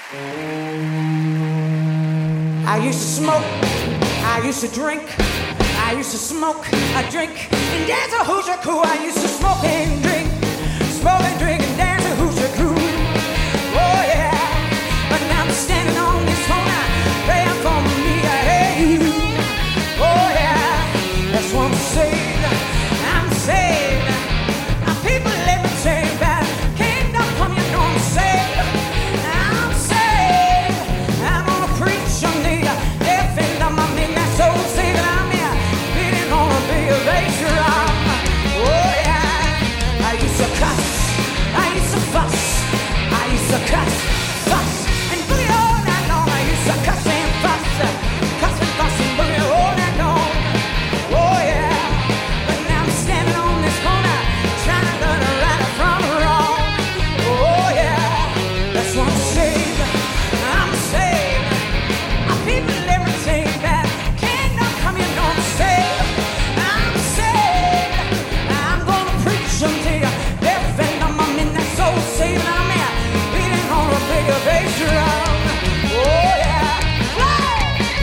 I used to smoke, I used to drink, I used to smoke, I drink, and dance a Hoosier crew. I used to smoke and drink, and dance a Hoosier crew. Oh yeah, but now I'm standing on this corner, praying for me, hey. Oh yeah, that's what I'm saying, I'm saved. My people let me say that kingdom come, you know I'm saved. I'm saved, I'm gonna preach on the defend of my midnight soul, saving I'm here, beating on a big bass drum. Oh yeah, I used to cuss, I used to fuss, I used to cuss, fuss, and boogie all night long. I used to cuss and fuss, and boogie all night long. Oh yeah, but now I'm standing on this corner, trying to learn right from wrong. Oh yeah, that's what I'm saved, I'm saved. My people let me take that kingdom come, you know I'm saved. I'm saved, I'm gonna preach until you defend on my midnight soul, saving I'm here, beating on a bigger bass drum. Oh yeah, whoa!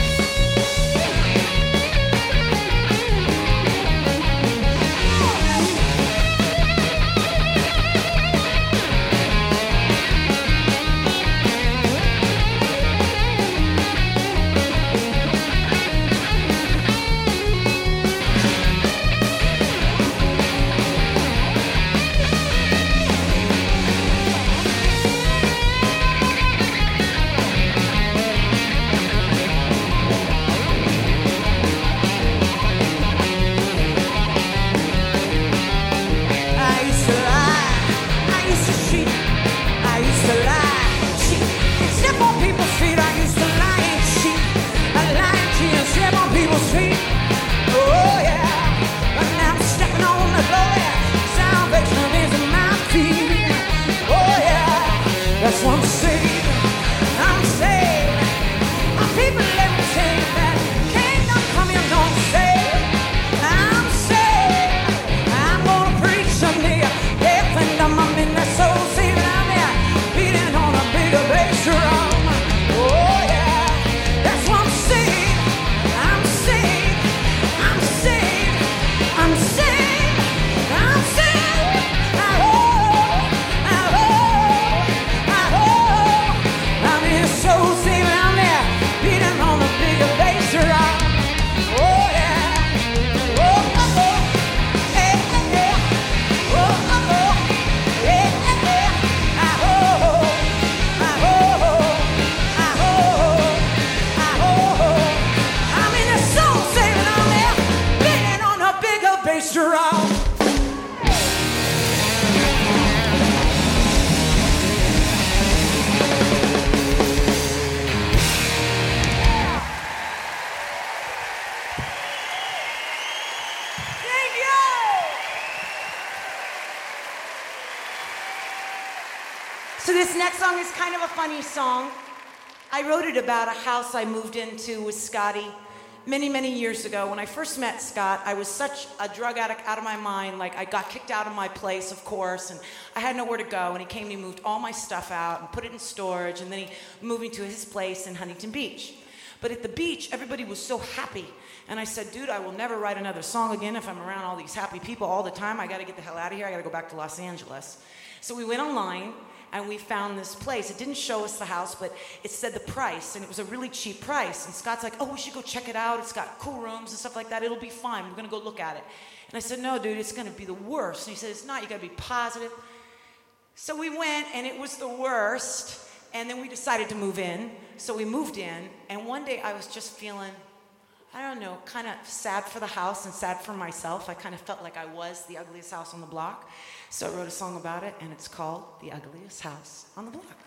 I used to lie, I used to cheat, I used to lie, cheat, and step on people's feet. I used to lie and cheat, I lie and cheat and step on people's feet. Oh yeah, but now I'm stepping on the glory, salvation is in my feet. Oh yeah, that's what I'm saying, I'm saved. My people let me take that kingdom come, you know I'm saved. I'm saved, I'm gonna preach someday, defend on my midnight soul, saving I'm here, beating on a bigger bass drum. Oh yeah, that's what I'm saying, I'm saved, I'm saved, I'm saved, I'm saved. I'm in soul saving, I'm there, beating on a bigger bass drum. Oh yeah, oh oh oh, hey hey, oh oh oh, hey hey, ah oh, ah oh, ah oh, ah oh. I'm in a soul saving, I'm there, beating on a bigger bass drum. Thank you. So this next song is kind of a funny song. I wrote it about a house I moved into with Scotty many, many years ago. When I first met Scott, I was such a drug addict out of my mind. Like, I got kicked out of my place, of course, and I had nowhere to go. And he came and he moved all my stuff out and put it in storage. And then he moved me to his place in Huntington Beach. But at the beach, everybody was so happy. And I said, dude, I will never write another song again if I'm around all these happy people all the time. I got to get the hell out of here. I got to go back to Los Angeles. So we went online and we found this place. It didn't show us the house, but it said the price, and it was a really cheap price. And Scott's like, oh, we should go check it out. It's got cool rooms and stuff like that. It'll be fine. We're going to go look at it. And I said, no, dude, it's going to be the worst. And he said, it's not. You got to be positive. So we went, and it was the worst. And then we decided to move in. So we moved in, and one day I was just feeling, I don't know, kind of sad for the house and sad for myself. I kind of felt like I was the ugliest house on the block. So I wrote a song about it, and it's called The Ugliest House on the Block.